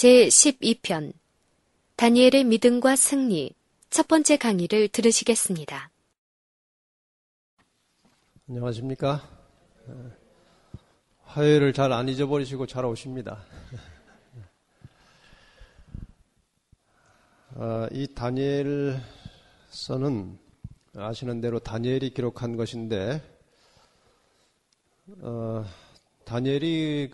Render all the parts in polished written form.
제12편 다니엘의 믿음과 승리 첫 번째 강의를 들으시겠습니다. 안녕하십니까? 화요일을 잘 안 잊어버리시고 잘 오십니다. 이 다니엘서는 아시는 대로 다니엘이 기록한 것인데, 다니엘이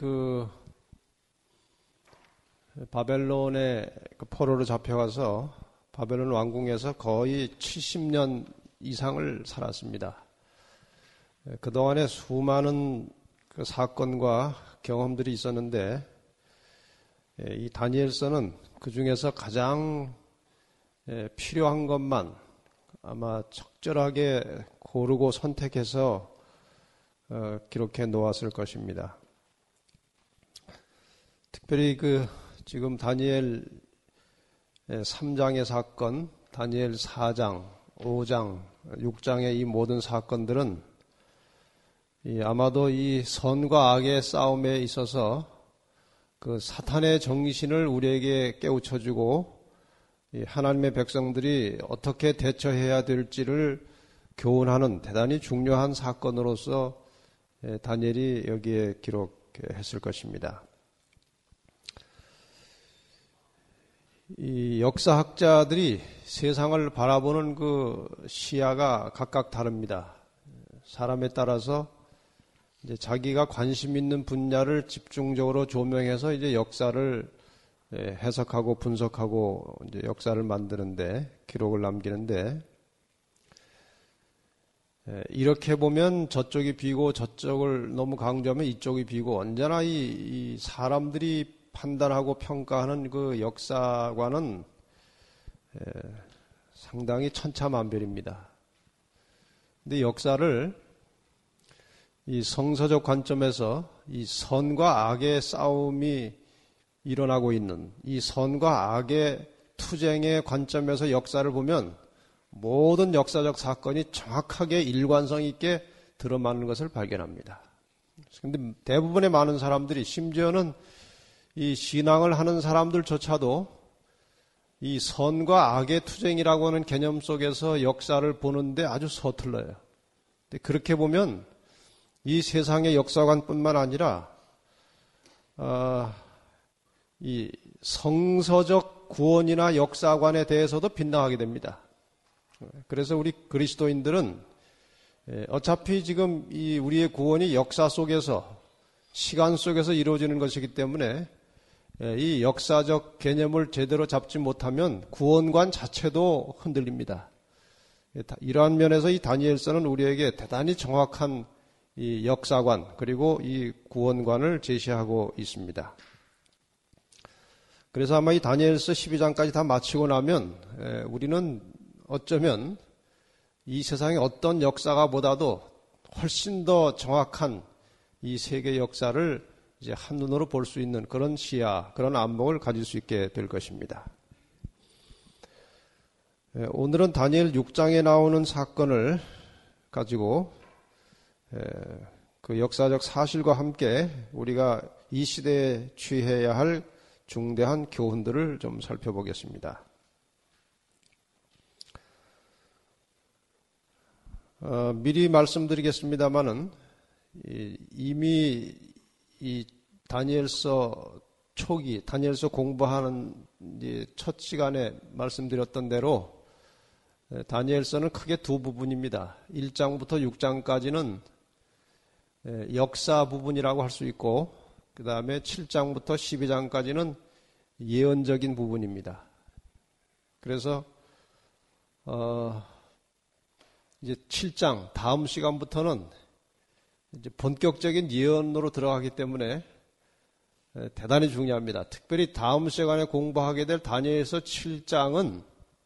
바벨론의 포로로 잡혀가서 바벨론 왕궁에서 거의 70년 이상을 살았습니다. 그동안에 수많은 사건과 경험들이 있었는데, 이 다니엘서는 그 중에서 가장 필요한 것만 아마 적절하게 고르고 선택해서 기록해 놓았을 것입니다. 특별히 지금 다니엘 3장의 사건, 다니엘 4장, 5장, 6장의 이 모든 사건들은 아마도 이 선과 악의 싸움에 있어서 사탄의 정신을 우리에게 깨우쳐주고 하나님의 백성들이 어떻게 대처해야 될지를 교훈하는 대단히 중요한 사건으로서 다니엘이 여기에 기록했을 것입니다. 이 역사학자들이 세상을 바라보는 시야가 각각 다릅니다. 사람에 따라서 이제 자기가 관심 있는 분야를 집중적으로 조명해서 이제 역사를 해석하고 분석하고 이제 역사를 만드는데, 기록을 남기는데, 이렇게 보면 저쪽이 비고 저쪽을 너무 강조하면 이쪽이 비고, 언제나 이 사람들이 판단하고 평가하는 역사관은 상당히 천차만별입니다. 근데 역사를 이 성서적 관점에서 이 선과 악의 싸움이 일어나고 있는 이 선과 악의 투쟁의 관점에서 역사를 보면 모든 역사적 사건이 정확하게 일관성 있게 드러나는 것을 발견합니다. 그런데 대부분의 많은 사람들이, 심지어는 이 신앙을 하는 사람들조차도 이 선과 악의 투쟁이라고 하는 개념 속에서 역사를 보는데 아주 서툴러요. 근데 그렇게 보면 이 세상의 역사관뿐만 아니라 이 성서적 구원이나 역사관에 대해서도 빗나가게 됩니다. 그래서 우리 그리스도인들은 어차피 지금 이 우리의 구원이 역사 속에서, 시간 속에서 이루어지는 것이기 때문에 이 역사적 개념을 제대로 잡지 못하면 구원관 자체도 흔들립니다. 이러한 면에서 이 다니엘서는 우리에게 대단히 정확한 이 역사관, 그리고 이 구원관을 제시하고 있습니다. 그래서 아마 이 다니엘서 12장까지 다 마치고 나면 우리는 어쩌면 이 세상의 어떤 역사가 보다도 훨씬 더 정확한 이 세계 역사를 이제 한눈으로 볼 수 있는 그런 시야, 그런 안목을 가질 수 있게 될 것입니다. 오늘은 다니엘 6장에 나오는 사건을 가지고 그 역사적 사실과 함께 우리가 이 시대에 취해야 할 중대한 교훈들을 좀 살펴보겠습니다. 미리 말씀드리겠습니다마는 이미 이 다니엘서 초기, 다니엘서 공부하는 첫 시간에 말씀드렸던 대로 다니엘서는 크게 두 부분입니다. 1장부터 6장까지는 역사 부분이라고 할 수 있고, 그 다음에 7장부터 12장까지는 예언적인 부분입니다. 그래서 이제 7장 다음 시간부터는 이제 본격적인 예언으로 들어가기 때문에 대단히 중요합니다. 특별히 다음 시간에 공부하게 될 다니엘서 7장은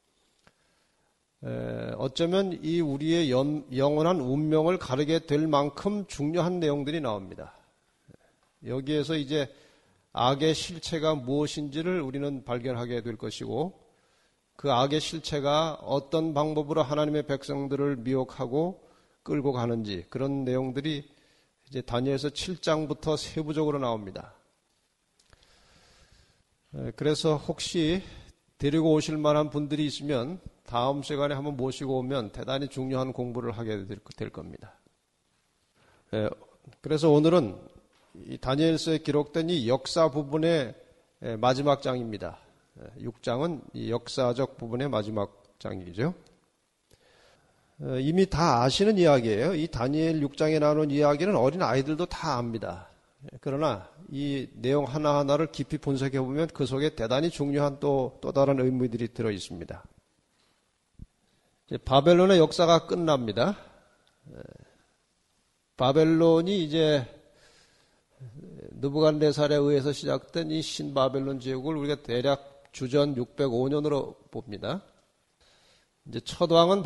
어쩌면 이 우리의 영원한 운명을 가르게 될 만큼 중요한 내용들이 나옵니다. 여기에서 이제 악의 실체가 무엇인지를 우리는 발견하게 될 것이고, 그 악의 실체가 어떤 방법으로 하나님의 백성들을 미혹하고 끌고 가는지, 그런 내용들이 이제 다니엘서 7장부터 세부적으로 나옵니다. 그래서 혹시 데리고 오실 만한 분들이 있으면 다음 시간에 한번 모시고 오면 대단히 중요한 공부를 하게 될 겁니다. 그래서 오늘은 이 다니엘서에 기록된 이 역사 부분의 마지막 장입니다. 6장은 이 역사적 부분의 마지막 장이죠. 이미 다 아시는 이야기예요. 이 다니엘 6장에 나오는 이야기는 어린 아이들도 다 압니다. 그러나 이 내용 하나하나를 깊이 분석해 보면 그 속에 대단히 중요한 또 다른 의미들이 들어 있습니다. 이제 바벨론의 역사가 끝납니다. 바벨론이 이제 느부갓네살에 의해서 시작된 이 신바벨론 제국을 우리가 대략 주전 605년으로 봅니다. 이제 첫 왕은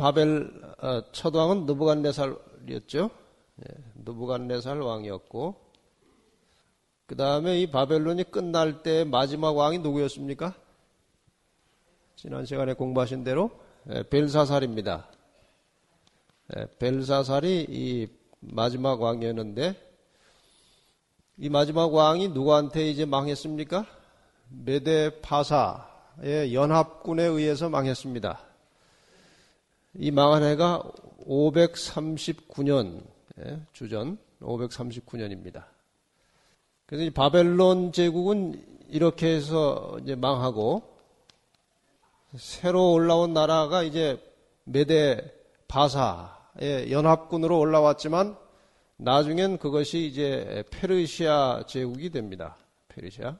느부갓네살이었죠. 느부갓네살 왕이었고, 그 다음에 이 바벨론이 끝날 때 마지막 왕이 누구였습니까? 지난 시간에 공부하신 대로 벨사살입니다. 벨사살이 이 마지막 왕이었는데, 이 마지막 왕이 누구한테 이제 망했습니까? 메데 파사의 연합군에 의해서 망했습니다. 이 망한 해가 539년, 주전 539년입니다. 그래서 이 바벨론 제국은 이렇게 해서 이제 망하고, 새로 올라온 나라가 이제 메데 바사의 연합군으로 올라왔지만, 나중엔 그것이 이제 페르시아 제국이 됩니다. 페르시아.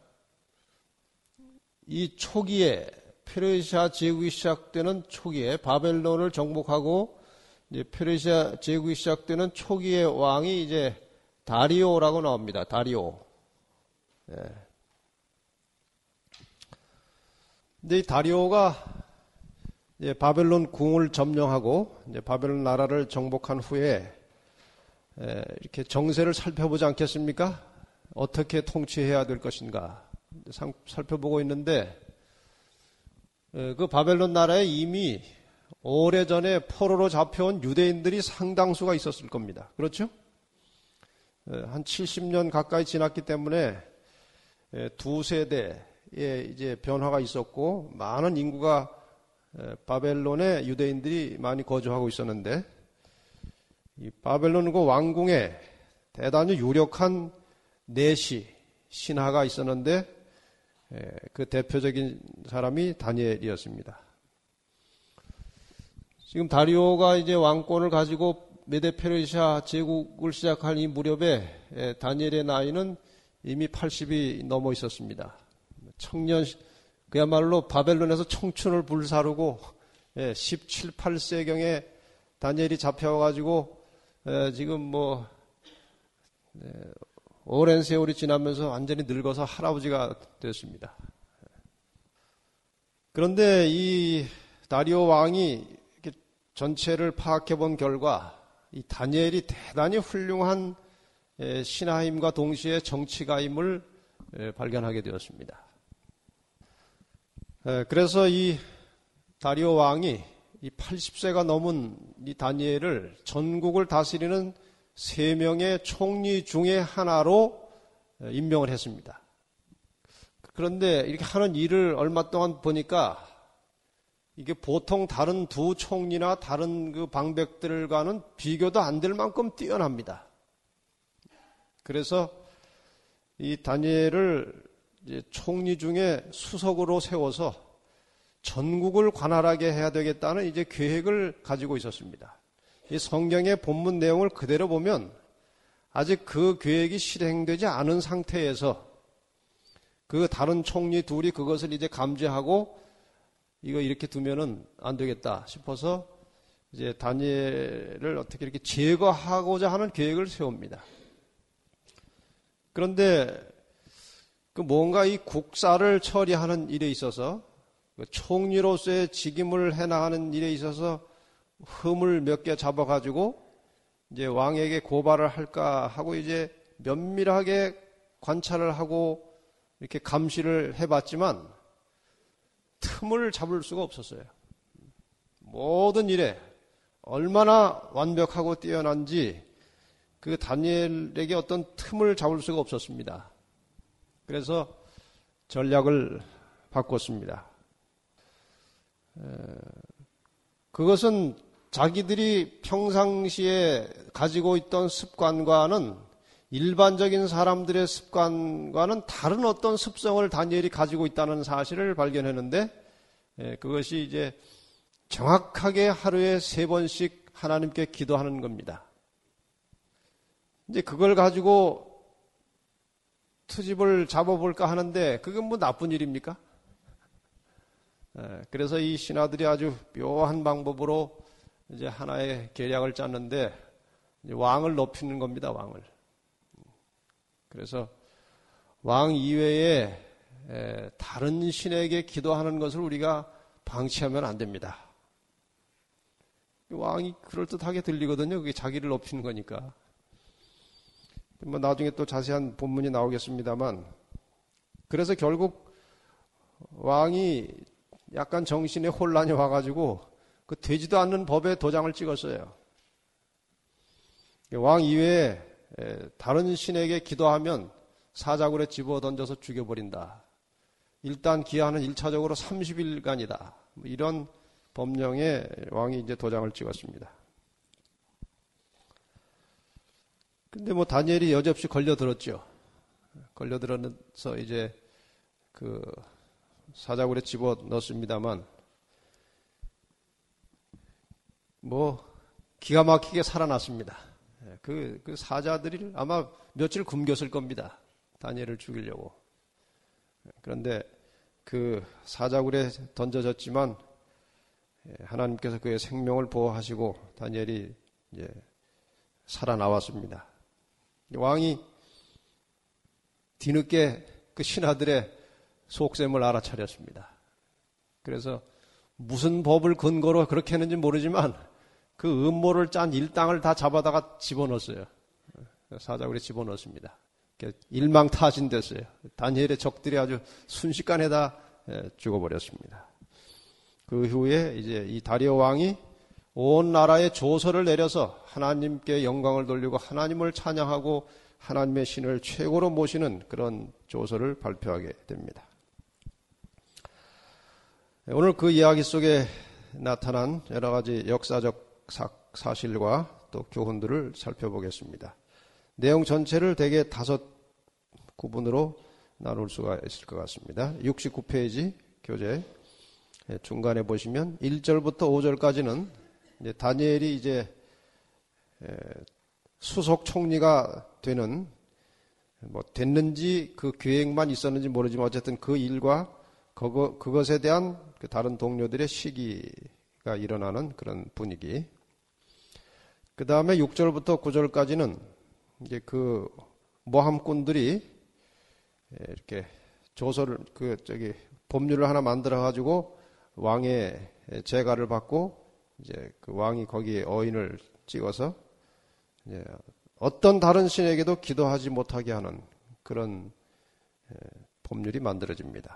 이 초기에, 페르시아 제국이 시작되는 초기에 바벨론을 정복하고 이제 페르시아 제국이 시작되는 초기의 왕이 이제 다리오라고 나옵니다. 다리오. 근데 이 다리오가 이제 바벨론 궁을 점령하고 이제 바벨론 나라를 정복한 후에 이렇게 정세를 살펴보지 않겠습니까? 어떻게 통치해야 될 것인가 살펴보고 있는데, 그 바벨론 나라에 이미 오래전에 포로로 잡혀온 유대인들이 상당수가 있었을 겁니다. 그렇죠? 한 70년 가까이 지났기 때문에 두 세대의 이제 변화가 있었고, 많은 인구가 바벨론에 유대인들이 많이 거주하고 있었는데, 이 바벨론 그 왕궁에 대단히 유력한 내시, 신하가 있었는데, 그 대표적인 사람이 다니엘이었습니다. 지금 다리오가 이제 왕권을 가지고 메데 페르시아 제국을 시작한 이 무렵에 다니엘의 나이는 이미 80이 넘어 있었습니다. 청년, 그야말로 바벨론에서 청춘을 불사르고 17, 18세경에 다니엘이 잡혀가지고 지금 오랜 세월이 지나면서 완전히 늙어서 할아버지가 됐습니다. 그런데 이 다리오 왕이 이렇게 전체를 파악해 본 결과 이 다니엘이 대단히 훌륭한 신하임과 동시에 정치가임을 발견하게 되었습니다. 그래서 이 다리오 왕이 이 80세가 넘은 이 다니엘을 전국을 다스리는 3명의 총리 중에 하나로 임명을 했습니다. 그런데 이렇게 하는 일을 얼마 동안 보니까 이게 보통 다른 두 총리나 다른 그 방백들과는 비교도 안 될 만큼 뛰어납니다. 그래서 이 다니엘을 이제 총리 중에 수석으로 세워서 전국을 관할하게 해야 되겠다는 이제 계획을 가지고 있었습니다. 이 성경의 본문 내용을 그대로 보면 아직 그 계획이 실행되지 않은 상태에서 그 다른 총리 둘이 그것을 이제 감지하고 이거 이렇게 두면은 안 되겠다 싶어서 이제 다니엘을 어떻게 이렇게 제거하고자 하는 계획을 세웁니다. 그런데 그 뭔가 이 국사를 처리하는 일에 있어서 총리로서의 직임을 해나가는 일에 있어서 흠을 몇 개 잡아가지고 이제 왕에게 고발을 할까 하고 이제 면밀하게 관찰을 하고 이렇게 감시를 해봤지만 틈을 잡을 수가 없었어요. 모든 일에 얼마나 완벽하고 뛰어난지 그 다니엘에게 어떤 틈을 잡을 수가 없었습니다. 그래서 전략을 바꿨습니다. 그것은 자기들이 평상시에 가지고 있던 습관과는 일반적인 사람들의 습관과는 다른 어떤 습성을 다니엘이 가지고 있다는 사실을 발견했는데 그것이 이제 정확하게 하루에 3번씩 하나님께 기도하는 겁니다. 이제 그걸 가지고 트집을 잡아볼까 하는데 그건 뭐 나쁜 일입니까? 그래서 이 신하들이 아주 묘한 방법으로 이제 하나의 계략을 짰는데 왕을 높이는 겁니다. 왕을. 그래서 왕 이외에 다른 신에게 기도하는 것을 우리가 방치하면 안 됩니다. 왕이 그럴듯하게 들리거든요. 그게 자기를 높이는 거니까. 뭐 나중에 또 자세한 본문이 나오겠습니다만, 그래서 결국 왕이 약간 정신에 혼란이 와가지고 그 되지도 않는 법에 도장을 찍었어요. 왕 이외에 다른 신에게 기도하면 사자굴에 집어 던져서 죽여버린다. 일단 기한은 1차적으로 30일간이다. 이런 법령에 왕이 이제 도장을 찍었습니다. 근데 뭐 다니엘이 여지없이 걸려들었죠. 걸려들어서 이제 그 사자굴에 집어 넣었습니다만 뭐 기가 막히게 살아났습니다. 그 사자들이 아마 며칠 굶겼을 겁니다. 다니엘을 죽이려고. 그런데 그 사자굴에 던져졌지만 하나님께서 그의 생명을 보호하시고 다니엘이 이제 살아나왔습니다. 왕이 뒤늦게 그 신하들의 속셈을 알아차렸습니다. 그래서 무슨 법을 근거로 그렇게 했는지 모르지만 그 음모를 짠 일당을 다 잡아다가 집어넣었어요. 사자굴에 집어넣었습니다. 일망타진됐어요. 다니엘의 적들이 아주 순식간에 다 죽어버렸습니다. 그 후에 이제 이 다리오 왕이 온 나라에 조서를 내려서 하나님께 영광을 돌리고 하나님을 찬양하고 하나님의 신을 최고로 모시는 그런 조서를 발표하게 됩니다. 오늘 그 이야기 속에 나타난 여러 가지 역사적 사실과 또 교훈들을 살펴보겠습니다. 내용 전체를 대개 5구분으로 나눌 수가 있을 것 같습니다. 69페이지 교재 중간에 보시면 1절부터 5절까지는 이제 다니엘이 이제 수석 총리가 되는 뭐 됐는지 그 계획만 있었는지 모르지만 어쨌든 그 일과 그것에 대한 그 다른 동료들의 시기가 일어나는 그런 분위기. 그 다음에 6절부터 9절까지는 이제 그 모함꾼들이 이렇게 조서를 법률을 하나 만들어 가지고 왕의 재가를 받고 이제 그 왕이 거기에 어인을 찍어서 이제 어떤 다른 신에게도 기도하지 못하게 하는 그런 법률이 만들어집니다.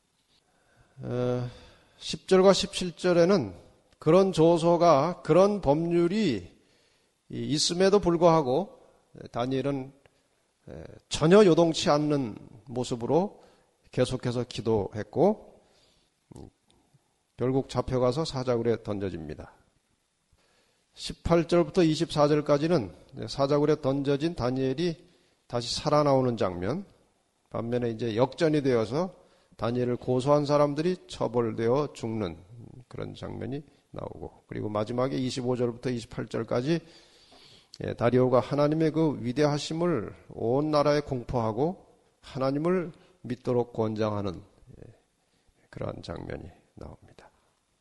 10절과 17절에는 그런 조서가 그런 법률이 있음에도 불구하고 다니엘은 전혀 요동치 않는 모습으로 계속해서 기도했고 결국 잡혀가서 사자굴에 던져집니다. 18절부터 24절까지는 사자굴에 던져진 다니엘이 다시 살아나오는 장면, 반면에 이제 역전이 되어서 다니엘을 고소한 사람들이 처벌되어 죽는 그런 장면이 나오고, 그리고 마지막에 25절부터 28절까지 다리오가 하나님의 그 위대하심을 온 나라에 공포하고 하나님을 믿도록 권장하는 그러한 장면이 나옵니다.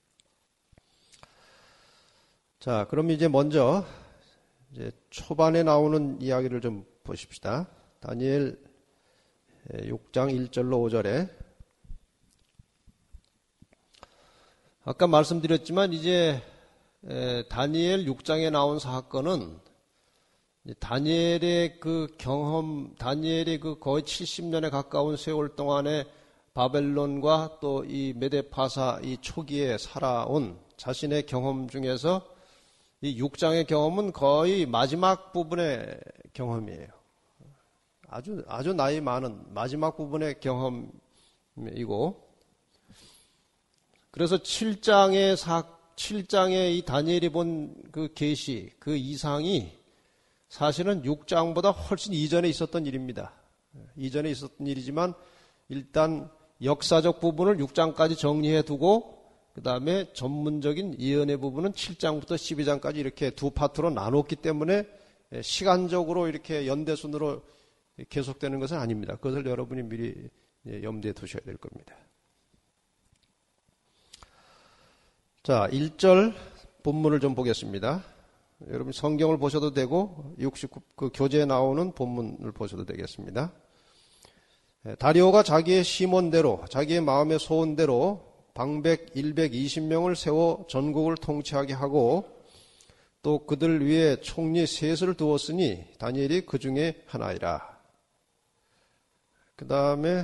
자, 그럼 이제 먼저 이제 초반에 나오는 이야기를 좀 보십시다. 다니엘 6장 1절로 5절에 아까 말씀드렸지만 이제 다니엘 6장에 나온 사건은 다니엘의 그 경험, 다니엘이 그 거의 70년에 가까운 세월 동안에 바벨론과 또 이 메데파사 이 초기에 살아온 자신의 경험 중에서 이 6장의 경험은 거의 마지막 부분의 경험이에요. 아주 나이 많은 마지막 부분의 경험이고, 그래서 7장에 이 다니엘이 본 그 계시, 그 이상이 사실은 6장보다 훨씬 이전에 있었던 일입니다. 이전에 있었던 일이지만 일단 역사적 부분을 6장까지 정리해 두고 그 다음에 전문적인 예언의 부분은 7장부터 12장까지 이렇게 두 파트로 나눴기 때문에 시간적으로 이렇게 연대순으로 계속되는 것은 아닙니다. 그것을 여러분이 미리 염두에 두셔야 될 겁니다. 자, 1절 본문을 좀 보겠습니다. 여러분 성경을 보셔도 되고 69 그 교재에 나오는 본문을 보셔도 되겠습니다. 다리오가 자기의 심원대로 자기의 마음의 소원대로 방백 120명을 세워 전국을 통치하게 하고 또 그들 위에 총리 셋을 두었으니 다니엘이 그 중에 하나이라. 그 다음에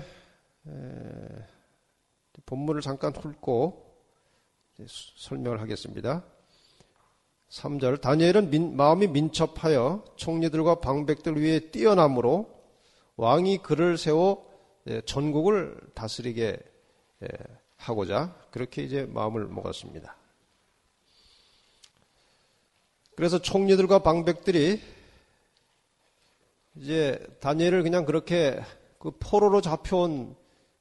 본문을 잠깐 훑고 설명을 하겠습니다. 3절 다니엘은 마음이 민첩하여 총리들과 방백들 위에 뛰어남으로 왕이 그를 세워 전국을 다스리게 하고자 그렇게 이제 마음을 먹었습니다. 그래서 총리들과 방백들이 이제 다니엘을 그냥 그렇게 그 포로로 잡혀온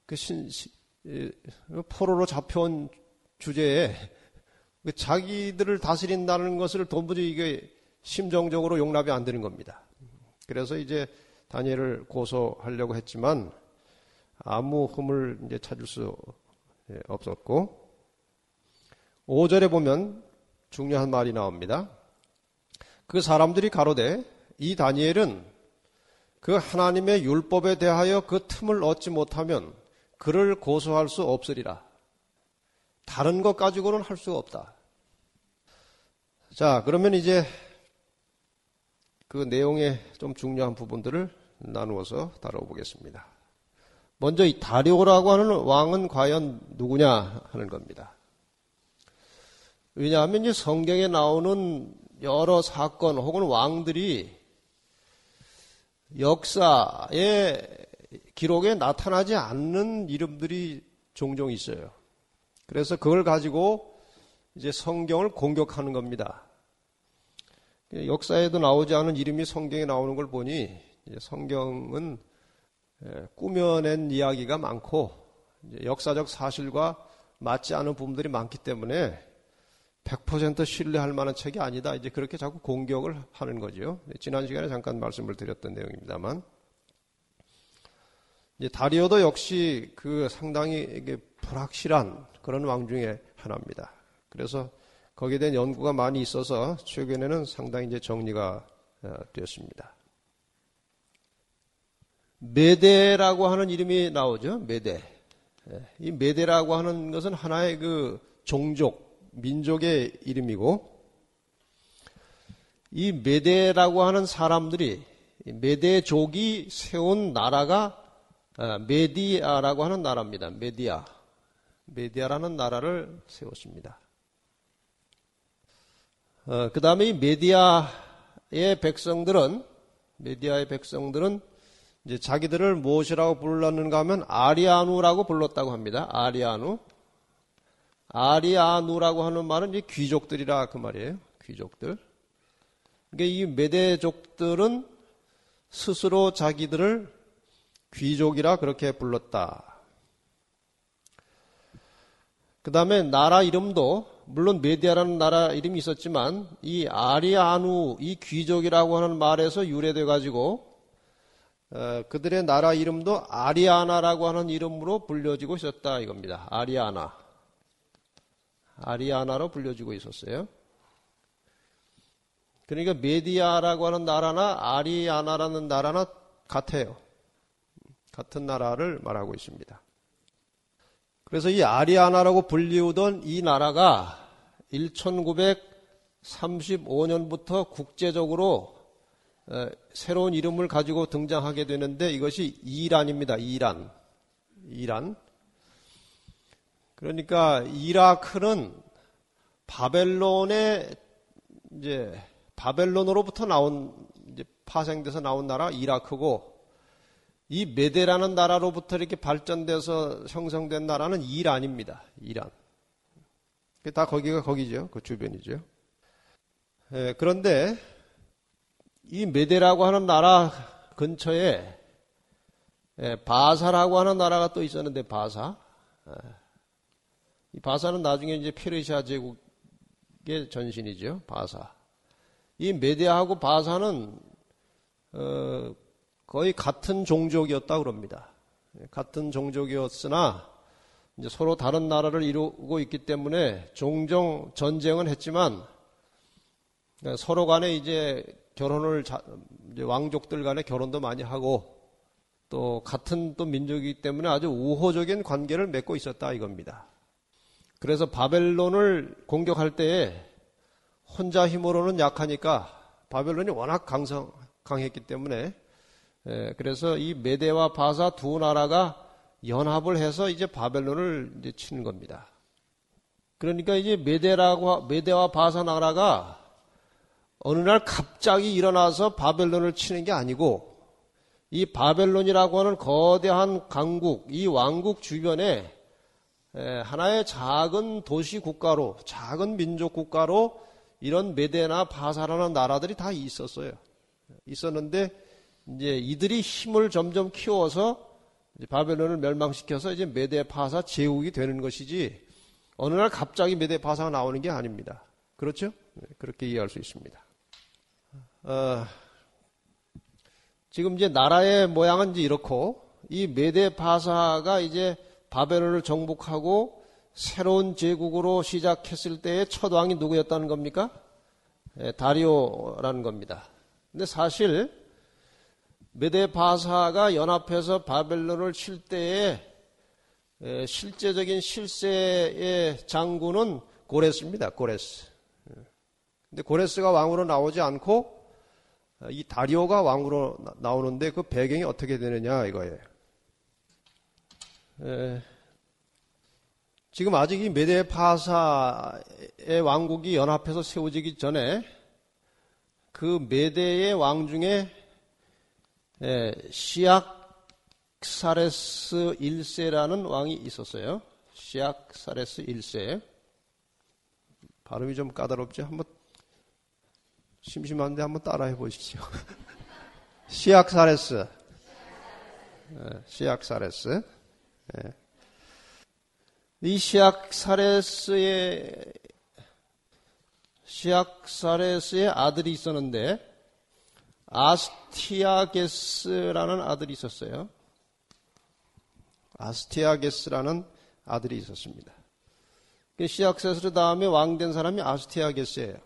포로로 잡혀온 주제에 자기들을 다스린다는 것을 도무지 이게 심정적으로 용납이 안 되는 겁니다. 그래서 이제 다니엘을 고소하려고 했지만 아무 흠을 이제 찾을 수 없었고 5절에 보면 중요한 말이 나옵니다. 그 사람들이 가로되 이 다니엘은 그 하나님의 율법에 대하여 그 틈을 얻지 못하면 그를 고소할 수 없으리라. 다른 것 가지고는 할 수가 없다. 자, 그러면 이제 그 내용의 좀 중요한 부분들을 나누어서 다뤄보겠습니다. 먼저 이 다리오라고 하는 왕은 과연 누구냐 하는 겁니다. 왜냐하면 이 성경에 나오는 여러 사건 혹은 왕들이 역사의 기록에 나타나지 않는 이름들이 종종 있어요. 그래서 그걸 가지고 이제 성경을 공격하는 겁니다. 역사에도 나오지 않은 이름이 성경에 나오는 걸 보니 성경은 꾸며낸 이야기가 많고 역사적 사실과 맞지 않은 부분들이 많기 때문에 100% 신뢰할 만한 책이 아니다. 이제 그렇게 자꾸 공격을 하는 거죠. 지난 시간에 잠깐 말씀을 드렸던 내용입니다만, 이제 다리오도 역시 그 상당히 이게 불확실한 그런 왕 중에 하나입니다. 그래서 거기에 대한 연구가 많이 있어서 최근에는 상당히 이제 정리가 되었습니다. 메대라고 하는 이름이 나오죠. 메대. 이 메대라고 하는 것은 하나의 그 종족, 민족의 이름이고, 이 메대라고 하는 사람들이 메대족이 세운 나라가 메디아라고 하는 나라입니다. 메디아라는 나라를 세웠습니다. 그 다음에 이 메디아의 백성들은 이제 자기들을 무엇이라고 불렀는가 하면 아리아누라고 불렀다고 합니다. 아리아누라고 하는 말은 이제 귀족들이라 그 말이에요. 귀족들. 그러니까 이 메대족들은 스스로 자기들을 귀족이라 그렇게 불렀다. 그 다음에 나라 이름도 물론 메디아라는 나라 이름이 있었지만 이 아리아누, 이 귀족이라고 하는 말에서 유래돼 가지고 그들의 나라 이름도 아리아나라고 하는 이름으로 불려지고 있었다 이겁니다. 아리아나로 불려지고 있었어요. 그러니까 메디아라고 하는 나라나 아리아나라는 나라나 같아요. 같은 나라를 말하고 있습니다. 그래서 이 아리아나라고 불리우던 이 나라가 1935년부터 국제적으로 새로운 이름을 가지고 등장하게 되는데 이것이 이란입니다. 이란. 그러니까 이라크는 바벨론으로부터 파생돼서 나온 나라 이라크고, 이 메데라는 나라로부터 이렇게 발전돼서 형성된 나라는 이란입니다. 다 거기가 거기죠. 그 주변이죠. 그런데 이 메대라고 하는 나라 근처에 바사라고 하는 나라가 또 있었는데 바사. 이 바사는 나중에 이제 페르시아 제국의 전신이죠. 바사. 이 메대하고 바사는 거의 같은 종족이었다 그럽니다. 같은 종족이었으나 이제 서로 다른 나라를 이루고 있기 때문에 종종 전쟁은 했지만 서로 간에 이제 결혼을 이제 왕족들 간에 결혼도 많이 하고 또 같은 또 민족이기 때문에 아주 우호적인 관계를 맺고 있었다 이겁니다. 그래서 바벨론을 공격할 때에 혼자 힘으로는 약하니까 바벨론이 워낙 강했기 때문에 그래서 이 메대와 바사 두 나라가 연합을 해서 이제 바벨론을 이제 치는 겁니다. 그러니까 이제 메대와 바사 나라가 어느 날 갑자기 일어나서 바벨론을 치는 게 아니고 이 바벨론이라고 하는 거대한 강국, 이 왕국 주변에 하나의 작은 도시 국가로, 작은 민족 국가로 이런 메대나 바사라는 나라들이 다 있었어요. 있었는데 이제 이들이 힘을 점점 키워서 이제 바벨론을 멸망시켜서 이제 메대 바사 제국이 되는 것이지 어느 날 갑자기 메대 바사가 나오는 게 아닙니다. 그렇죠? 그렇게 이해할 수 있습니다. 지금 이제 나라의 모양은 이제 이렇고 이 메대 바사가 이제 바벨론을 정복하고 새로운 제국으로 시작했을 때의 첫 왕이 누구였다는 겁니까? 다리오라는 겁니다. 근데 사실 메대 바사가 연합해서 바벨론을 칠 때에 실제적인 실세의 장군은 고레스입니다. 고레스. 근데 고레스가 왕으로 나오지 않고 이 다리오가 왕으로 나오는데 그 배경이 어떻게 되느냐 이거예요. 지금 아직 이 메대 바사의 왕국이 연합해서 세워지기 전에 그 메대의 왕 중에 시악사레스 1세라는 왕이 있었어요. 시악사레스 1세. 발음이 좀 까다롭죠? 한번 심심한데 한번 따라해 보십시오. 시악사레스. 시악사레스. 이 시악사레스의 아들이 있었는데 아스티아게스라는 아들이 있었어요. 아스티아게스라는 아들이 있었습니다. 시악사레스 다음에 왕된 사람이 아스티아게스예요.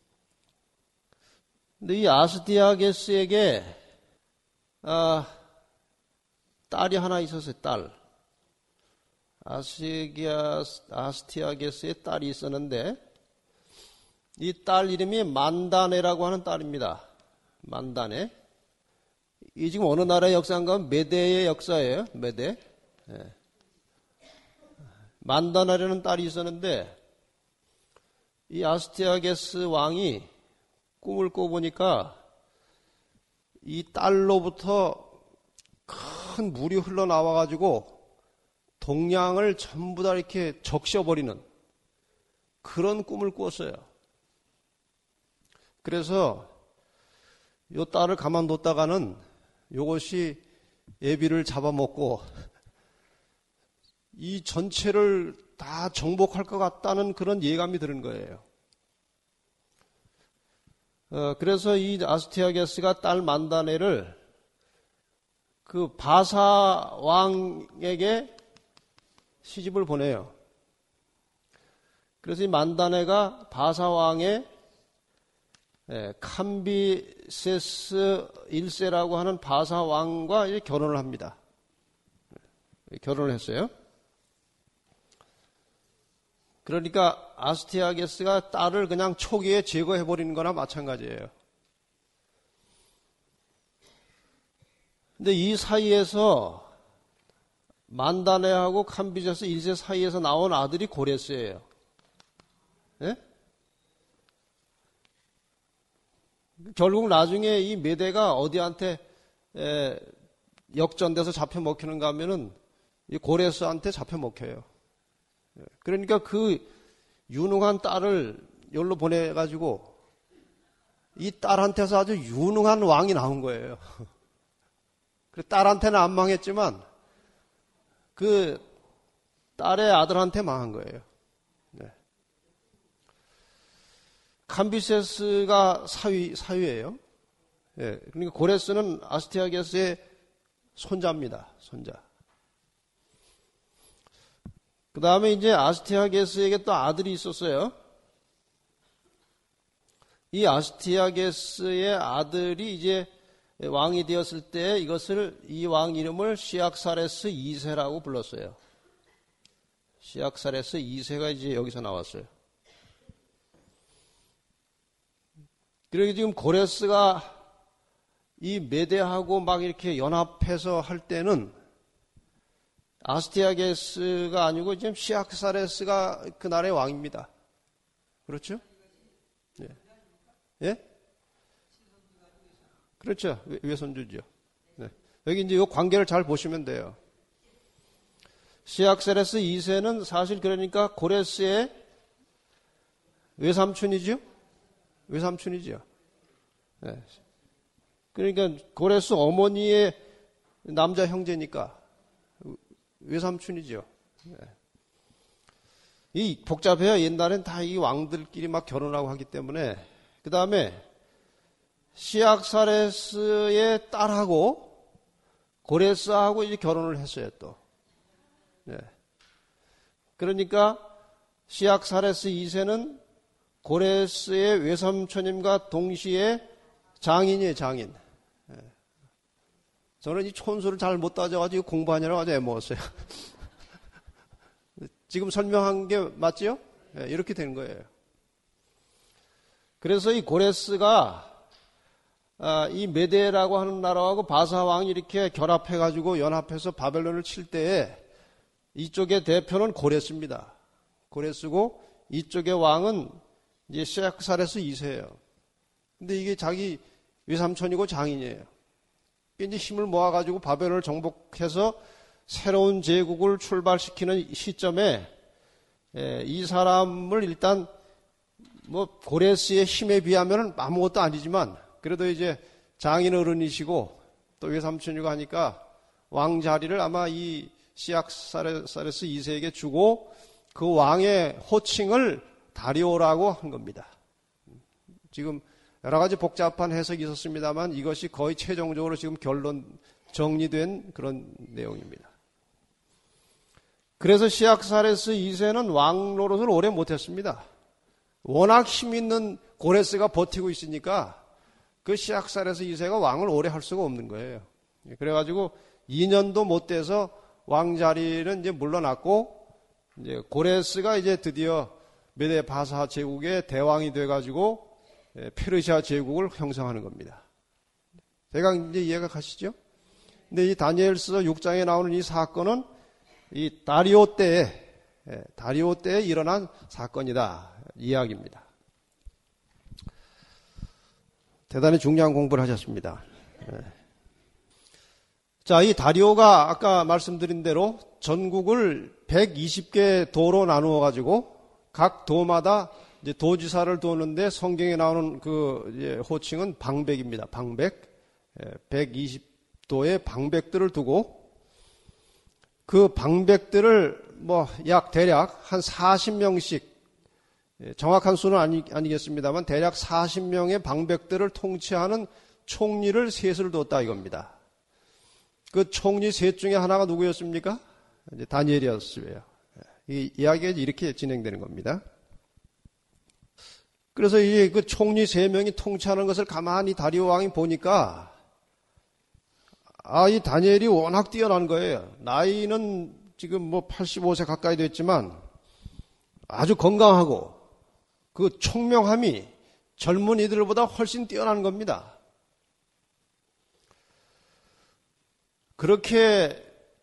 근데 이 아스티아게스에게 딸이 하나 있었어요. 딸. 아스티아게스의 딸이 있었는데 이 딸 이름이 만다네라고 하는 딸입니다. 만다네. 이 지금 어느 나라의 역사인가 하면 메대의 역사예요. 메대. 만다네라는 딸이 있었는데 이 아스티아게스 왕이 꿈을 꿔보니까 이 딸로부터 큰 물이 흘러나와가지고 동양을 전부 다 이렇게 적셔버리는 그런 꿈을 꿨어요. 그래서 이 딸을 가만뒀다가는 이것이 애비를 잡아먹고 이 전체를 다 정복할 것 같다는 그런 예감이 드는 거예요. 그래서 이 아스티아게스가 딸 만다네를 그 바사 왕에게 시집을 보내요. 그래서 이 만다네가 바사 왕의 캄비세스 1세라고 하는 바사 왕과 이제 결혼을 합니다. 결혼을 했어요. 그러니까 아스티아게스가 딸을 그냥 초기에 제거해버리는 거나 마찬가지예요. 근데 이 사이에서 만다네하고 캄비세스 1세 사이에서 나온 아들이 고레스예요. 예? 결국 나중에 이 메대가 어디한테 역전돼서 잡혀 먹히는가 하면은 이 고레스한테 잡혀 먹혀요. 그러니까 그 유능한 딸을 여기로 보내가지고 이 딸한테서 아주 유능한 왕이 나온 거예요. 딸한테는 안 망했지만 그 딸의 아들한테 망한 거예요. 네. 캄비세스가 사위예요. 네. 그러니까 고레스는 아스티아게스의 손자입니다. 손자. 그 다음에 이제 아스티아게스에게 또 아들이 있었어요. 이 아스티아게스의 아들이 이제 왕이 되었을 때 이 왕 이름을 시악사레스 2세라고 불렀어요. 시악사레스 2세가 이제 여기서 나왔어요. 그리고 지금 고레스가 이 메대하고 막 이렇게 연합해서 할 때는 아스티아게스가 아니고 지금 시악사레스가 그 나라의 왕입니다. 그렇죠? 예. 예? 그렇죠. 외손주죠. 네. 여기 이제 이 관계를 잘 보시면 돼요. 시악사레스 2세는 사실 그러니까 고레스의 외삼촌이죠? 외삼촌이죠. 네. 그러니까 고레스 어머니의 남자 형제니까 외삼촌이죠. 네. 이 복잡해요. 옛날엔 다 이 왕들끼리 막 결혼하고 하기 때문에. 그 다음에 시악사레스의 딸하고 고레스하고 이제 결혼을 했어요, 또. 네. 그러니까 시악사레스 2세는 고레스의 외삼촌님과 동시에 장인이에요, 장인. 네. 저는 이 촌수를 잘 못 따져가지고 공부하느라고 아주 애먹었어요. 지금 설명한 게 맞지요? 네, 이렇게 된 거예요. 그래서 이 고레스가 이 메데라고 하는 나라하고 바사왕이 이렇게 결합해가지고 연합해서 바벨론을 칠 때에 이쪽의 대표는 고레스입니다. 고레스고 이쪽의 왕은 이제 시악사레스 2세예요. 근데 이게 자기 외삼촌이고 장인이에요. 이제 힘을 모아가지고 바벨론을 정복해서 새로운 제국을 출발시키는 시점에 이 사람을 일단 뭐 고레스의 힘에 비하면 아무것도 아니지만 그래도 이제 장인 어른이시고 또 외삼촌이고 하니까 왕 자리를 아마 이 시악사레스 2세에게 주고 그 왕의 호칭을 다리오라고 한 겁니다. 지금 여러 가지 복잡한 해석이 있었습니다만 이것이 거의 최종적으로 지금 결론 정리된 그런 내용입니다. 그래서 시악사레스 2세는 왕 노릇을 오래 못했습니다. 워낙 힘 있는 고레스가 버티고 있으니까 그 시악사레스 2세가 왕을 오래 할 수가 없는 거예요. 그래가지고 2년도 못 돼서 왕 자리는 이제 물러났고 이제 고레스가 이제 드디어 메데 바사 제국의 대왕이 돼가지고 페르시아 제국을 형성하는 겁니다. 대강 이제 이해가 가시죠? 근데 이 다니엘서 6장에 나오는 이 사건은 이 다리오 때에 일어난 사건이다. 이야기입니다. 대단히 중요한 공부를 하셨습니다. 자, 이 다리오가 아까 말씀드린 대로 전국을 120개 도로 나누어 가지고 각 도마다 이제 도지사를 두었는데 성경에 나오는 그 호칭은 방백입니다. 방백. 120도의 방백들을 두고 그 방백들을 뭐 약 대략 한 40명씩 정확한 수는 아니겠습니다만 대략 40명의 방백들을 통치하는 총리를 셋을 뒀다 이겁니다. 그 총리 셋 중에 하나가 누구였습니까? 이제 다니엘이었어요. 이 이야기가 이렇게 진행되는 겁니다. 그래서 이 그 총리 3명이 통치하는 것을 가만히 다리오 왕이 보니까 이 다니엘이 워낙 뛰어난 거예요. 나이는 지금 뭐 85세 가까이 됐지만 아주 건강하고 그 총명함이 젊은이들보다 훨씬 뛰어난 겁니다. 그렇게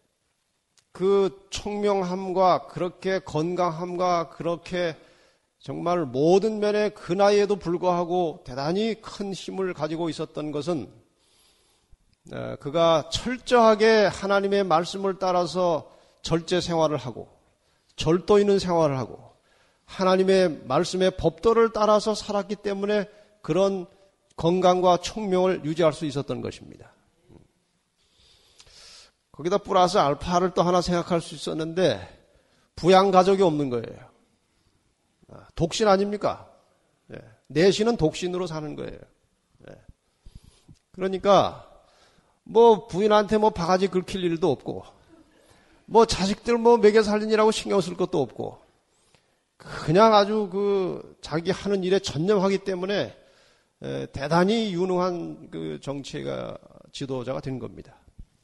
그 총명함과 그렇게 건강함과 그렇게 정말 모든 면에 그 나이에도 불구하고 대단히 큰 힘을 가지고 있었던 것은 그가 철저하게 하나님의 말씀을 따라서 절제 생활을 하고 절도 있는 생활을 하고 하나님의 말씀의 법도를 따라서 살았기 때문에 그런 건강과 총명을 유지할 수 있었던 것입니다. 거기다 플러스 알파를 또 하나 생각할 수 있었는데 부양 가족이 없는 거예요. 독신 아닙니까? 내신은 독신으로 사는 거예요. 그러니까 뭐 부인한테 뭐 바가지 긁힐 일도 없고 뭐 자식들 뭐 먹여 살리느라고 신경 쓸 것도 없고 그냥 아주 그 자기 하는 일에 전념하기 때문에 대단히 유능한 그 정치가 지도자가 된 겁니다.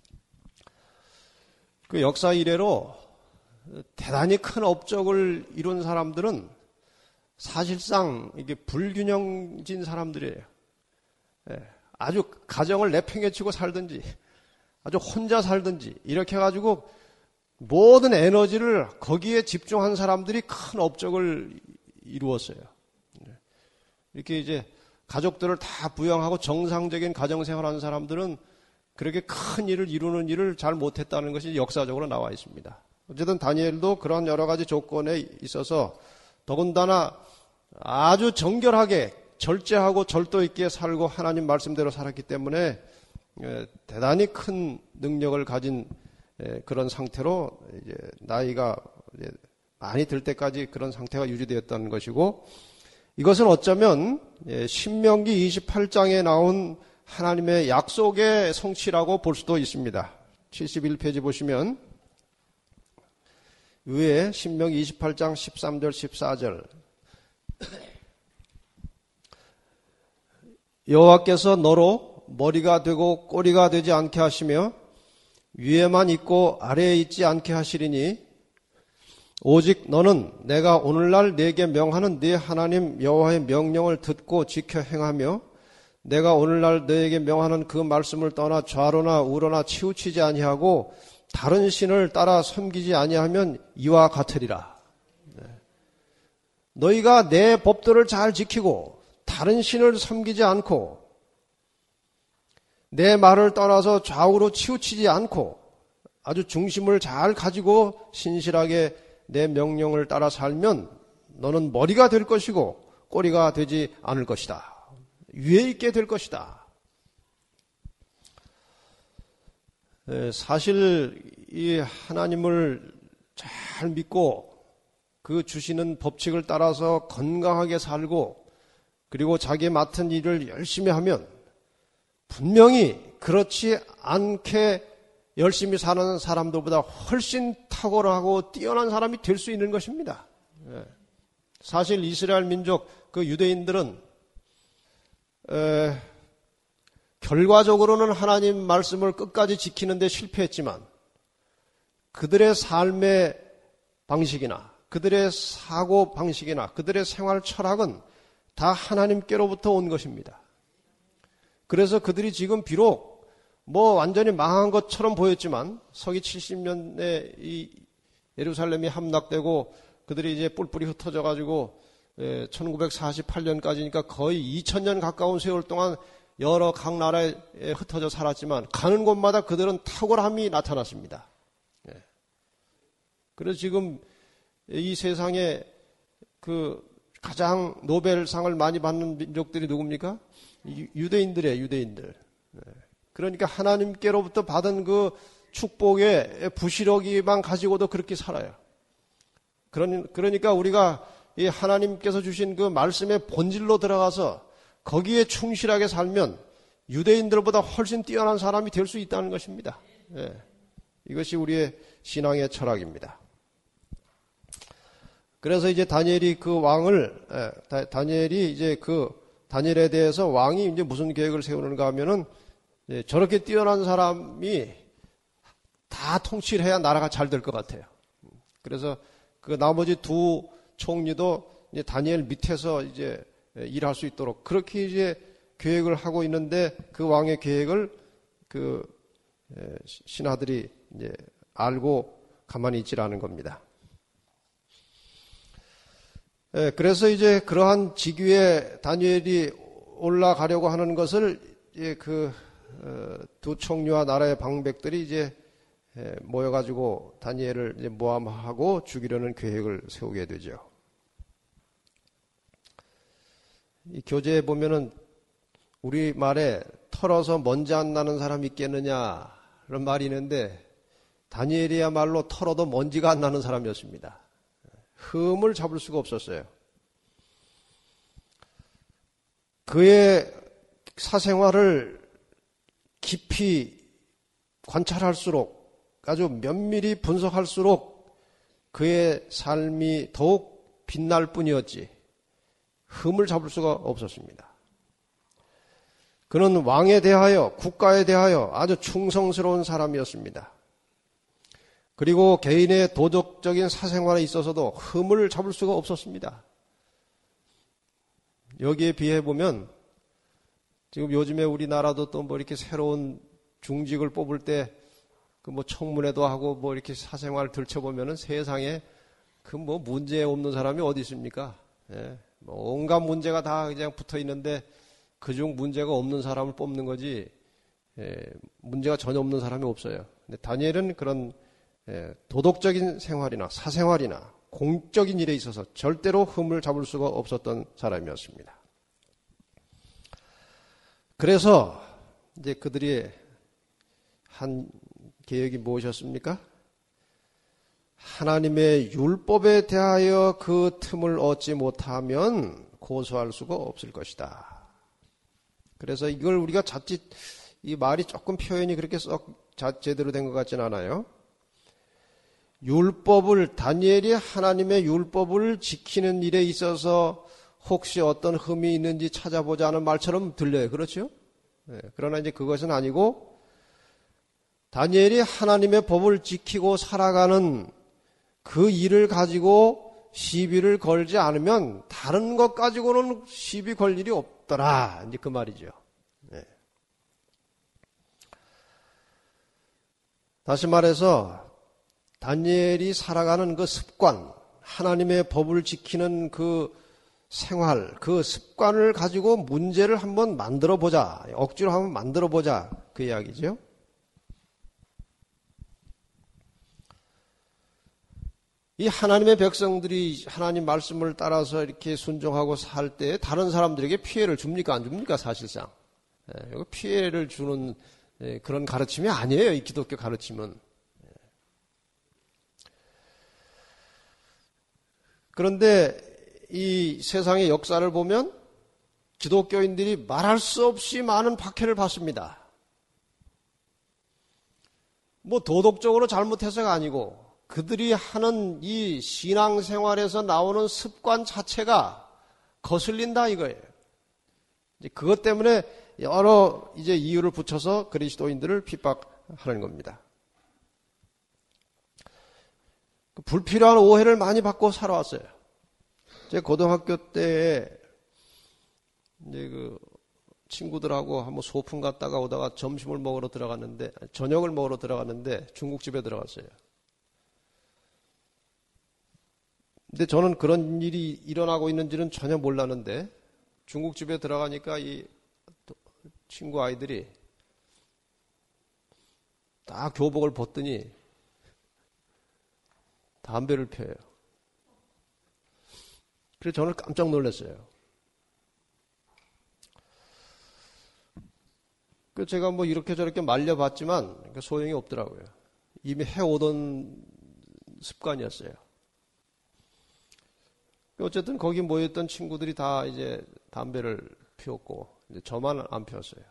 그 역사 이래로 대단히 큰 업적을 이룬 사람들은 사실상 이게 불균형진 사람들이에요. 아주 가정을 내팽개치고 살든지 아주 혼자 살든지 이렇게 해가지고 모든 에너지를 거기에 집중한 사람들이 큰 업적을 이루었어요. 이렇게 이제 가족들을 다 부양하고 정상적인 가정생활하는 사람들은 그렇게 큰 일을 이루는 일을 잘 못했다는 것이 역사적으로 나와 있습니다. 어쨌든 다니엘도 그런 여러 가지 조건에 있어서 더군다나 아주 정결하게 절제하고 절도 있게 살고 하나님 말씀대로 살았기 때문에 대단히 큰 능력을 가진 그런 상태로 이제 나이가 이제 많이 들 때까지 그런 상태가 유지되었다는 것이고 이것은 어쩌면 신명기 28장에 나온 하나님의 약속의 성취라고 볼 수도 있습니다. 71페이지 보시면 위에 신명기 28장 13절 14절 여호와께서 너로 머리가 되고 꼬리가 되지 않게 하시며 위에만 있고 아래에 있지 않게 하시리니 오직 너는 내가 오늘날 네게 명하는 네 하나님 여호와의 명령을 듣고 지켜 행하며 내가 오늘날 너에게 명하는 그 말씀을 떠나 좌로나 우로나 치우치지 아니하고 다른 신을 따라 섬기지 아니하면 이와 같으리라. 너희가 내 법도를 잘 지키고 다른 신을 섬기지 않고 내 말을 떠나서 좌우로 치우치지 않고 아주 중심을 잘 가지고 신실하게 내 명령을 따라 살면 너는 머리가 될 것이고 꼬리가 되지 않을 것이다. 위에 있게 될 것이다. 사실 이 하나님을 잘 믿고 그 주시는 법칙을 따라서 건강하게 살고 그리고 자기 맡은 일을 열심히 하면 분명히 그렇지 않게 열심히 사는 사람들보다 훨씬 탁월하고 뛰어난 사람이 될 수 있는 것입니다. 사실 이스라엘 민족 그 유대인들은 결과적으로는 하나님 말씀을 끝까지 지키는 데 실패했지만 그들의 삶의 방식이나 그들의 사고 방식이나 그들의 생활 철학은 다 하나님께로부터 온 것입니다. 그래서 그들이 지금 비록 뭐 완전히 망한 것처럼 보였지만 서기 70년에 이 예루살렘이 함락되고 그들이 이제 뿔뿔이 흩어져 가지고 1948년까지니까 거의 2000년 가까운 세월 동안 여러 각 나라에 흩어져 살았지만 가는 곳마다 그들은 탁월함이 나타났습니다. 그래서 지금 이 세상에 그 가장 노벨상을 많이 받는 민족들이 누굽니까? 유대인들이에요, 유대인들. 그러니까 하나님께로부터 받은 그 축복의 부시러기만 가지고도 그렇게 살아요. 그러니까 우리가 이 하나님께서 주신 그 말씀의 본질로 들어가서 거기에 충실하게 살면 유대인들보다 훨씬 뛰어난 사람이 될 수 있다는 것입니다. 이것이 우리의 신앙의 철학입니다. 그래서 이제 다니엘이 그 왕을, 다니엘이 이제 그 다니엘에 대해서 왕이 이제 무슨 계획을 세우는가 하면은 저렇게 뛰어난 사람이 다 통치를 해야 나라가 잘 될 것 같아요. 그래서 그 나머지 두 총리도 이제 다니엘 밑에서 이제 일할 수 있도록 그렇게 이제 계획을 하고 있는데 그 왕의 계획을 그 신하들이 이제 알고 가만히 있질 않은 겁니다. 그래서 이제 그러한 직위에 다니엘이 올라가려고 하는 것을 그 두 총리와 나라의 방백들이 이제 모여가지고 다니엘을 이제 모함하고 죽이려는 계획을 세우게 되죠. 이 교재에 보면은 우리 말에 털어서 먼지 안 나는 사람 있겠느냐 그런 말이 있는데 다니엘이야말로 털어도 먼지가 안 나는 사람이었습니다. 흠을 잡을 수가 없었어요. 그의 사생활을 깊이 관찰할수록 아주 면밀히 분석할수록 그의 삶이 더욱 빛날 뿐이었지 흠을 잡을 수가 없었습니다. 그는 왕에 대하여 국가에 대하여 아주 충성스러운 사람이었습니다. 그리고 개인의 도덕적인 사생활에 있어서도 흠을 잡을 수가 없었습니다. 여기에 비해 보면 지금 요즘에 우리나라도 또 뭐 이렇게 새로운 중직을 뽑을 때 그 뭐 청문회도 하고 뭐 이렇게 사생활 들춰보면은 세상에 그 뭐 문제 없는 사람이 어디 있습니까? 예. 뭐 온갖 문제가 다 그냥 붙어 있는데 그중 문제가 없는 사람을 뽑는 거지, 문제가 전혀 없는 사람이 없어요. 근데 다니엘은 그런 도덕적인 생활이나 사생활이나 공적인 일에 있어서 절대로 흠을 잡을 수가 없었던 사람이었습니다. 그래서 이제 그들이 한 계획이 무엇이었습니까? 하나님의 율법에 대하여 그 틈을 얻지 못하면 고소할 수가 없을 것이다. 그래서 이걸 우리가 자칫 이 말이 조금 표현이 그렇게 썩 제대로 된 것 같지는 않아요. 율법을 다니엘이 하나님의 율법을 지키는 일에 있어서 혹시 어떤 흠이 있는지 찾아보자는 말처럼 들려요. 그렇죠? 네, 그러나 이제 그것은 아니고 다니엘이 하나님의 법을 지키고 살아가는 그 일을 가지고 시비를 걸지 않으면 다른 것 가지고는 시비 걸 일이 없더라. 이제 그 말이죠. 네. 다시 말해서 다니엘이 살아가는 그 습관, 하나님의 법을 지키는 그 생활, 그 습관을 가지고 문제를 한번 만들어 보자. 억지로 한번 만들어 보자. 그 이야기죠. 이 하나님의 백성들이 하나님 말씀을 따라서 이렇게 순종하고 살 때 다른 사람들에게 피해를 줍니까? 안 줍니까? 사실상. 피해를 주는 그런 가르침이 아니에요. 이 기독교 가르침은. 그런데 이 세상의 역사를 보면 기독교인들이 말할 수 없이 많은 박해를 받습니다. 뭐 도덕적으로 잘못해서가 아니고 그들이 하는 이 신앙생활에서 나오는 습관 자체가 거슬린다 이거예요. 이제 그것 때문에 여러 이제 이유를 붙여서 그리스도인들을 핍박하는 겁니다. 불필요한 오해를 많이 받고 살아왔어요. 제 고등학교 때 이제 그 친구들하고 한번 소풍 갔다가 오다가 점심을 먹으러 들어갔는데 저녁을 먹으러 들어갔는데 중국집에 들어갔어요. 근데 저는 그런 일이 일어나고 있는지는 전혀 몰랐는데 중국집에 들어가니까 이 친구 아이들이 딱 교복을 벗더니 담배를 펴요. 그래서 저는 깜짝 놀랐어요. 그 제가 뭐 이렇게 저렇게 말려봤지만 소용이 없더라고요. 이미 해오던 습관이었어요. 어쨌든 거기 모였던 친구들이 다 이제 담배를 피웠고 이제 저만 안 피웠어요.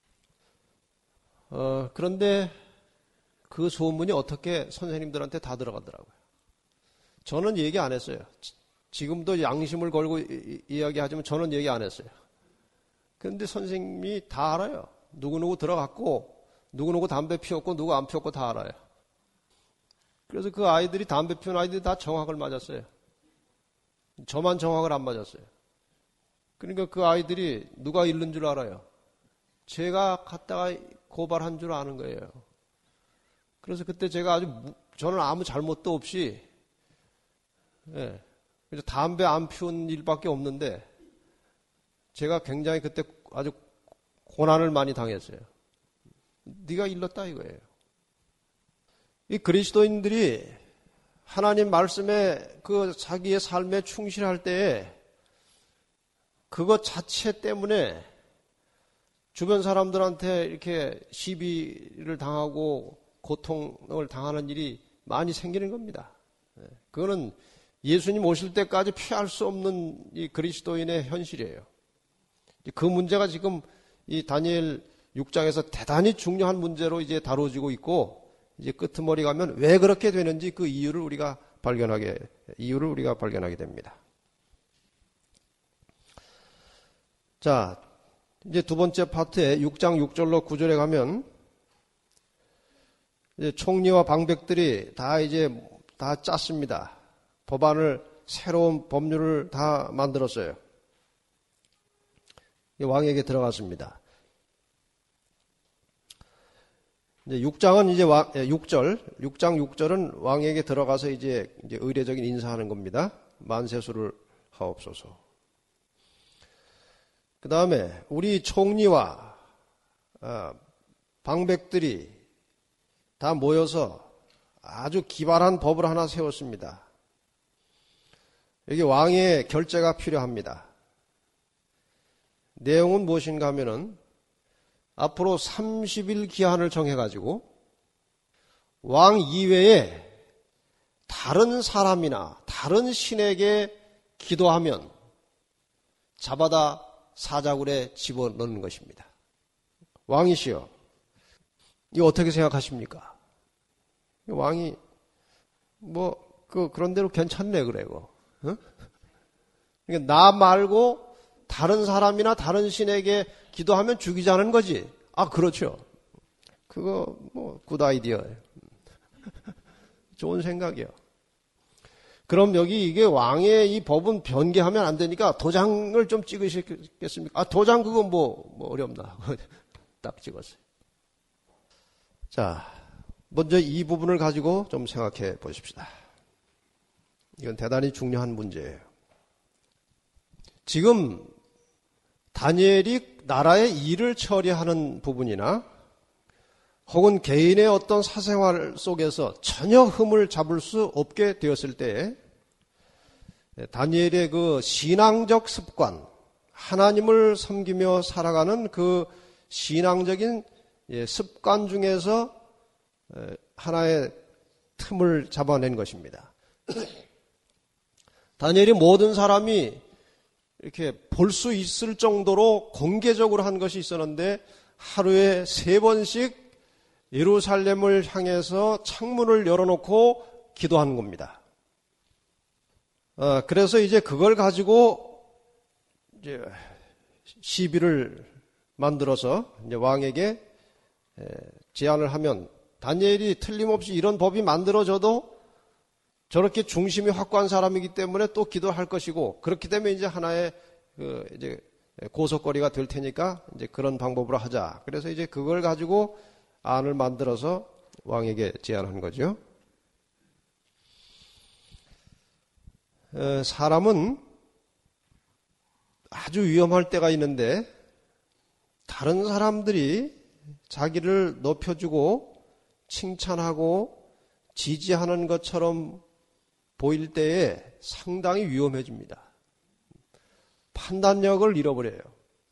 그런데 그 소문이 어떻게 선생님들한테 다 들어가더라고요. 저는 얘기 안 했어요. 지금도 양심을 걸고 이야기하지만 저는 얘기 안 했어요. 그런데 선생님이 다 알아요. 누구누구 들어갔고 누구누구 담배 피웠고 누구 안 피웠고 다 알아요. 그래서 그 아이들이 담배 피운 아이들이 다 정확을 맞았어요. 저만 정확을 안 맞았어요. 그러니까 그 아이들이 누가 잃는 줄 알아요. 제가 갔다가 고발한 줄 아는 거예요. 그래서 그때 제가 저는 아무 잘못도 없이, 그래서 담배 안 피운 일밖에 없는데, 제가 굉장히 그때 아주 고난을 많이 당했어요. 네가 일렀다 이거예요. 이 그리스도인들이 하나님 말씀에 그 자기의 삶에 충실할 때에 그것 자체 때문에 주변 사람들한테 이렇게 시비를 당하고 고통을 당하는 일이 많이 생기는 겁니다. 그거는 예수님 오실 때까지 피할 수 없는 이 그리스도인의 현실이에요. 그 문제가 지금 이 다니엘 6장에서 대단히 중요한 문제로 이제 다뤄지고 있고, 이제 끄트머리 가면 왜 그렇게 되는지 그 이유를 우리가 발견하게 됩니다. 자, 이제 두 번째 파트에 6장 6절로 9절에 가면 이제 총리와 방백들이 다 짰습니다. 법안을, 새로운 법률을 다 만들었어요. 왕에게 들어갔습니다. 이제 6장은 이제 6장 6절은 왕에게 들어가서 이제 의례적인 인사하는 겁니다. 만세수를 하옵소서. 그 다음에 우리 총리와 방백들이 다 모여서 아주 기발한 법을 하나 세웠습니다. 여기 왕의 결재가 필요합니다. 내용은 무엇인가 하면은 앞으로 30일 기한을 정해가지고 왕 이외에 다른 사람이나 다른 신에게 기도하면 잡아다 사자굴에 집어넣는 것입니다. 왕이시여, 이거 어떻게 생각하십니까? 왕이 그런 대로 괜찮네 그래요. 어? 그러니까 나 말고 다른 사람이나 다른 신에게 기도하면 죽이자는 거지. 아, 그렇죠. 그거 굿 아이디어예요. 좋은 생각이에요. 그럼 여기 이게 왕의 이 법은 변개하면 안 되니까 도장을 좀 찍으시겠습니까? 아, 도장 그거 어렵나. 딱 찍었어요. 자, 먼저 이 부분을 가지고 좀 생각해 보십시다. 이건 대단히 중요한 문제예요. 지금 다니엘이 나라의 일을 처리하는 부분이나 혹은 개인의 어떤 사생활 속에서 전혀 흠을 잡을 수 없게 되었을 때 다니엘의 그 신앙적 습관, 하나님을 섬기며 살아가는 그 신앙적인 습관 중에서 하나의 틈을 잡아낸 것입니다. 다니엘이 모든 사람이 이렇게 볼 수 있을 정도로 공개적으로 한 것이 있었는데 하루에 3번씩 예루살렘을 향해서 창문을 열어놓고 기도하는 겁니다. 그래서 이제 그걸 가지고 이제 시비를 만들어서 이제 왕에게 제안을 하면 다니엘이 틀림없이 이런 법이 만들어져도 저렇게 중심이 확고한 사람이기 때문에 또 기도할 것이고, 그렇기 때문에 이제 하나의 이제 고속거리가 될 테니까 이제 그런 방법으로 하자. 그래서 이제 그걸 가지고 안을 만들어서 왕에게 제안한 거죠. 사람은 아주 위험할 때가 있는데 다른 사람들이 자기를 높여주고 칭찬하고 지지하는 것처럼 보일 때에 상당히 위험해집니다. 판단력을 잃어버려요.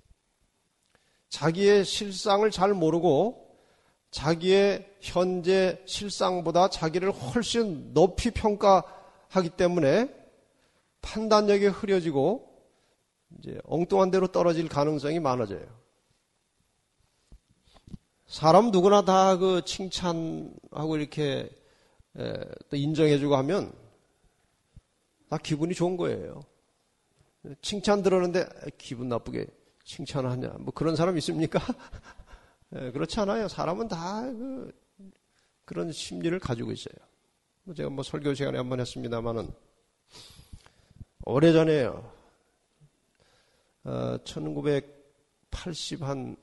자기의 실상을 잘 모르고 자기의 현재 실상보다 자기를 훨씬 높이 평가하기 때문에 판단력이 흐려지고 이제 엉뚱한 데로 떨어질 가능성이 많아져요. 사람 누구나 다 그 칭찬하고 이렇게 또 인정해주고 하면 다 기분이 좋은 거예요. 칭찬 들었는데 기분 나쁘게 칭찬하냐, 그런 사람 있습니까? 그렇지 않아요. 사람은 다 그런 심리를 가지고 있어요. 제가 설교 시간에 한번 했습니다만은 오래전에요. 1986년,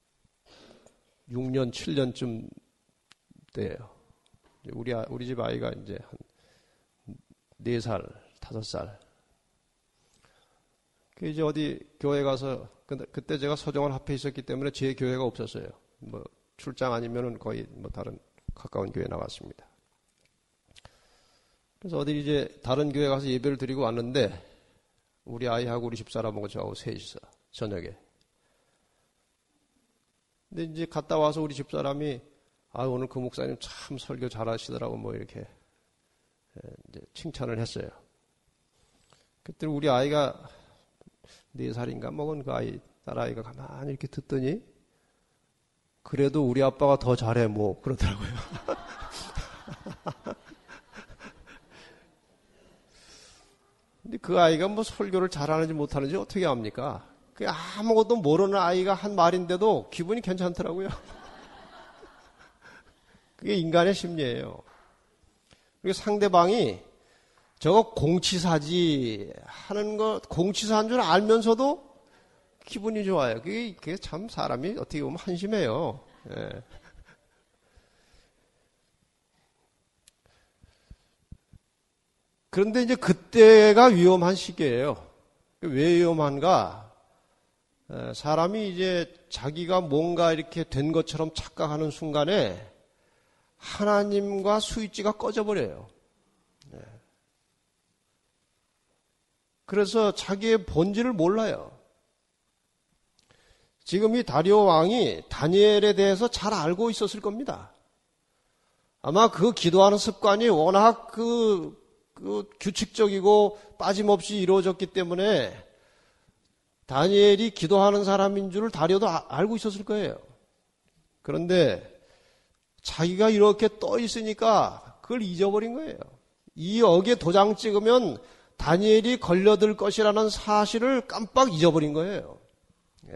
7년쯤 돼요. 우리 집 아이가 이제 한 4살, 5살. 그 이제 어디 교회 가서, 그때 제가 서정원 앞에 있었기 때문에 제 교회가 없었어요. 출장 아니면은 거의 다른 가까운 교회 나갔습니다. 그래서 어디 이제 다른 교회 가서 예배를 드리고 왔는데, 우리 아이하고 우리 집사람하고 저하고 셋이서 저녁에. 근데 이제 갔다 와서 우리 집사람이 오늘 그 목사님 참 설교 잘하시더라고 뭐 이렇게 이제 칭찬을 했어요. 그때 우리 아이가 4살인가 먹은 그 딸아이가 가만히 이렇게 듣더니 그래도 우리 아빠가 더 잘해 뭐 그러더라고요. 근데 그 아이가 뭐 설교를 잘하는지 못하는지 어떻게 합니까? 그 아무것도 모르는 아이가 한 말인데도 기분이 괜찮더라고요. 그게 인간의 심리예요. 그리고 상대방이 저거 공치사지 하는 거, 공치사한 줄 알면서도 기분이 좋아요. 그게 참 사람이 어떻게 보면 한심해요. 예. 그런데 이제 그때가 위험한 시기예요. 왜 위험한가? 사람이 이제 자기가 뭔가 이렇게 된 것처럼 착각하는 순간에 하나님과 스위치가 꺼져버려요. 그래서 자기의 본질을 몰라요. 지금 이 다리오 왕이 다니엘에 대해서 잘 알고 있었을 겁니다. 아마 그 기도하는 습관이 워낙 그 규칙적이고 빠짐없이 이루어졌기 때문에 다니엘이 기도하는 사람인 줄 다리오도 알고 있었을 거예요. 그런데 자기가 이렇게 떠 있으니까 그걸 잊어버린 거예요. 이 억에 도장 찍으면 다니엘이 걸려들 것이라는 사실을 깜빡 잊어버린 거예요. 예.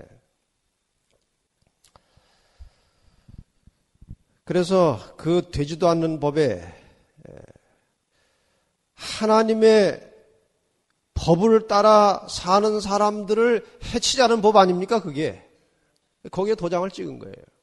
그래서 그 되지도 않는 법에 하나님의 법을 따라 사는 사람들을 해치자는 법 아닙니까 그게? 거기에 도장을 찍은 거예요.